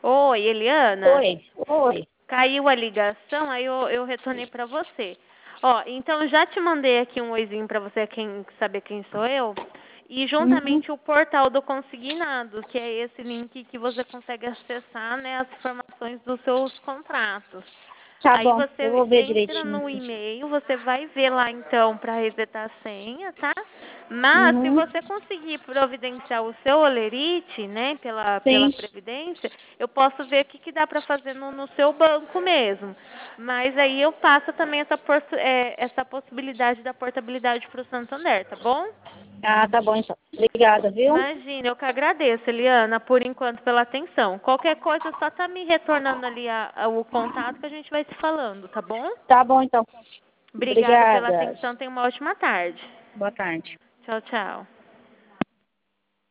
Oi, Eliana. Oi, oi. Caiu a ligação, aí eu retornei para você. Ó, então já te mandei aqui um oizinho para você saber quem sou eu. E Uhum. juntamente o portal do Consignado, que é esse link que você consegue acessar, né, as informações dos seus contratos. Tá Aí bom, eu você vou ver entra direitinho. no e-mail, você vai ver lá então para resetar a senha, tá? Mas se Uhum. você conseguir providenciar o seu olerite, né, pela Sim. previdência, eu posso ver o que dá para fazer no seu banco mesmo. Mas aí eu passo também essa possibilidade da portabilidade para o Santander, tá bom? Ah, tá bom então. Obrigada, viu? Imagina, eu que agradeço, Eliana, por enquanto pela atenção. Qualquer coisa, só tá me retornando ali o contato que a gente vai se falando, tá bom? Tá bom então. Obrigada pela Obrigada. atenção, tenha uma ótima tarde. Boa tarde. Tchau, tchau.